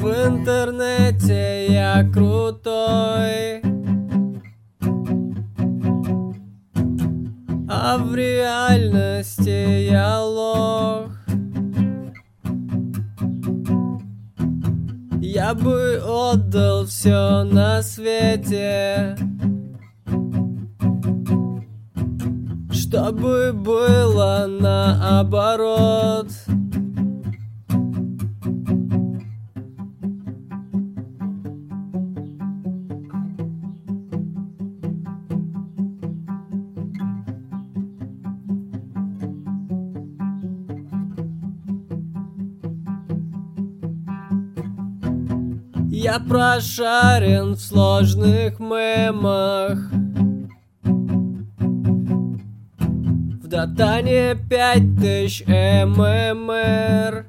В интернете я крутой, а в реальности я лох. Я бы отдал все на свете, чтобы было наоборот. Я прошарен в сложных мемах, в датане 5000 ММР.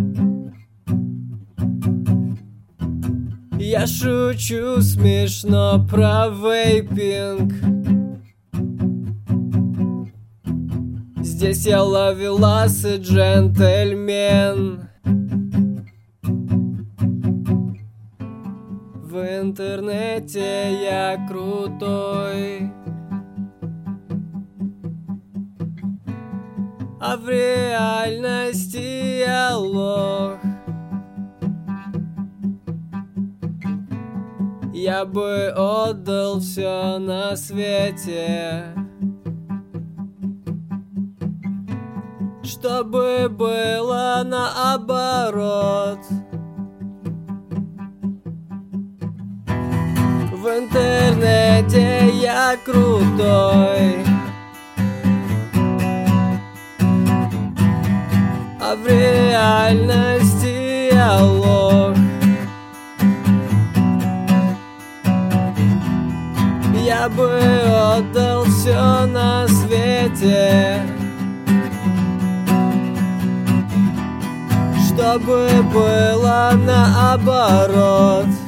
Я шучу смешно про вейпинг. Здесь я ловелас и джентльмен. В интернете я крутой, а в реальности я лох. Я бы отдал все на свете, чтобы было наоборот. В интернете я крутой, а в реальности я лох. Я бы отдал все на свете, чтобы было наоборот.